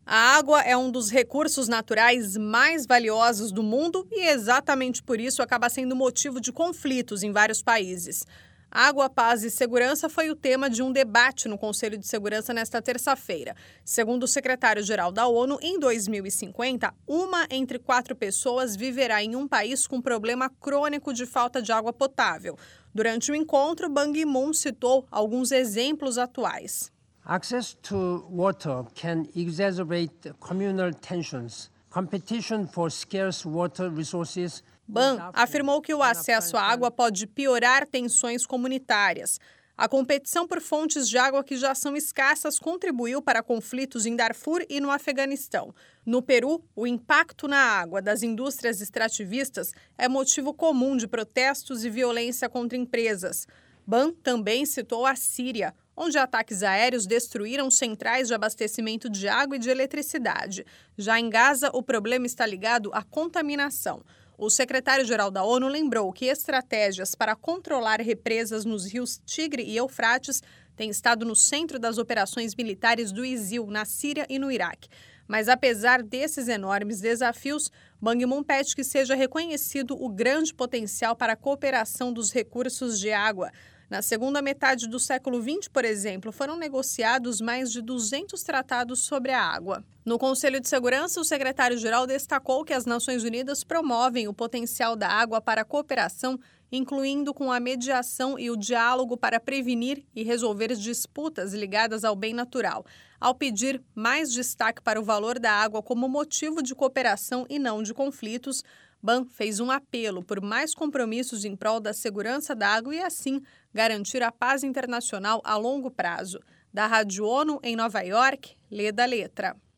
A água é um dos recursos naturais mais valiosos do mundo e exatamente por isso acaba sendo motivo de conflitos em vários países. Água, paz e segurança foi o tema de um debate no Conselho de Segurança nesta terça-feira. Segundo o secretário-geral da ONU, em 2050, 1 entre 4 pessoas viverá em um país com problema crônico de falta de água potável. Durante o encontro, Ban Ki-moon citou alguns exemplos atuais. Access to water can exacerbate communal tensions. Competition for scarce water resources. Ban afirmou que o acesso à água pode piorar tensões comunitárias. A competição por fontes de água que já são escassas contribuiu para conflitos em Darfur e no Afeganistão. No Peru, o impacto na água das indústrias extrativistas é motivo comum de protestos e violência contra empresas. Ban também citou a Síria, onde ataques aéreos destruíram centrais de abastecimento de água e de eletricidade. Já em Gaza, o problema está ligado à contaminação. O secretário-geral da ONU lembrou que estratégias para controlar represas nos rios Tigre e Eufrates têm estado no centro das operações militares do ISIL na Síria e no Iraque. Mas, apesar desses enormes desafios, Ban Ki-moon pede que seja reconhecido o grande potencial para a cooperação dos recursos de água. Na segunda metade do século XX, por exemplo, foram negociados mais de 200 tratados sobre a água. No Conselho de Segurança, o secretário-geral destacou que as Nações Unidas promovem o potencial da água para a cooperação, incluindo com a mediação e o diálogo para prevenir e resolver disputas ligadas ao bem natural. Ao pedir mais destaque para o valor da água como motivo de cooperação e não de conflitos, Ban fez um apelo por mais compromissos em prol da segurança da água e, assim, garantir a paz internacional a longo prazo. Da Rádio ONU, em Nova York, Leda Letra.